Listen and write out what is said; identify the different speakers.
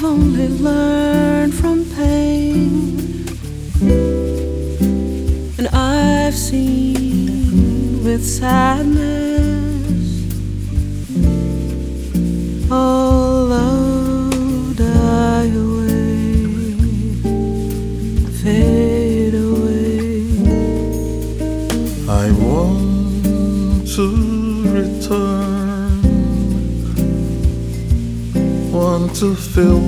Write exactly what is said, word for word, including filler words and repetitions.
Speaker 1: I've only learned from pain, and I've seen with sadness all love die away, fade away.
Speaker 2: I want to return, want to feel